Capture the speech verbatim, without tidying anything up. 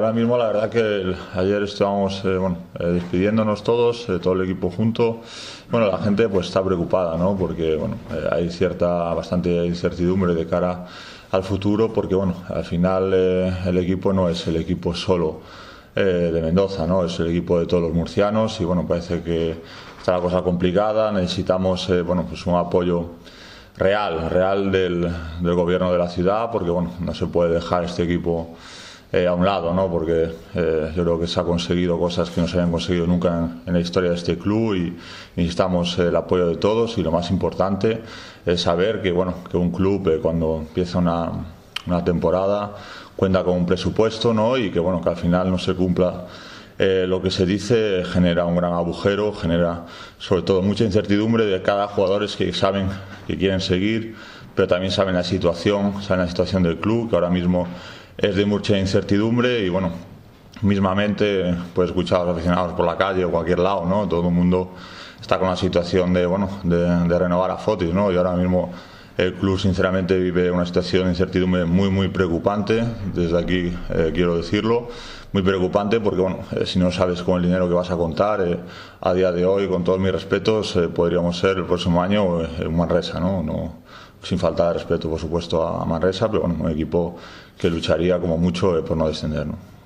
ahora mismo la verdad que el, ayer estábamos eh, bueno, eh, despidiéndonos todos, eh, todo el equipo junto. Bueno, la gente pues está preocupada, ¿no? Porque bueno, eh, hay cierta, bastante incertidumbre de cara al futuro, porque bueno, al final eh, el equipo no es el equipo solo eh, de Mendoza, ¿no? Es el equipo de todos los murcianos y bueno, parece que está la cosa complicada. Necesitamos eh, bueno, pues un apoyo real, real del, del gobierno de la ciudad, porque bueno, no se puede dejar este equipo eh, a un lado, ¿no? Porque eh, yo creo que se ha conseguido cosas que no se habían conseguido nunca en, en la historia de este club y necesitamos eh, el apoyo de todos, y lo más importante es saber que bueno, que un club eh, cuando empieza una, una temporada cuenta con un presupuesto, ¿no? Y que bueno, que al final no se cumpla Eh, lo que se dice genera un gran agujero, genera sobre todo mucha incertidumbre de cada jugador que saben que quieren seguir, pero también saben la situación, saben la situación del club, que ahora mismo es de mucha incertidumbre. Y bueno, mismamente pues escuchar a los aficionados por la calle o cualquier lado, ¿no? Todo el mundo está con la situación de bueno, de, de renovar a Fotis, ¿no? Y ahora mismo el club sinceramente vive una situación de incertidumbre muy muy preocupante. Desde aquí eh, quiero decirlo, muy preocupante, porque bueno, eh, si no sabes con el dinero que vas a contar, eh, a día de hoy, con todos mis respetos, eh, podríamos ser el próximo año eh, un Manresa, ¿no? No, sin falta de respeto por supuesto a Manresa, pero bueno, un equipo que lucharía como mucho eh, por no descender, ¿no?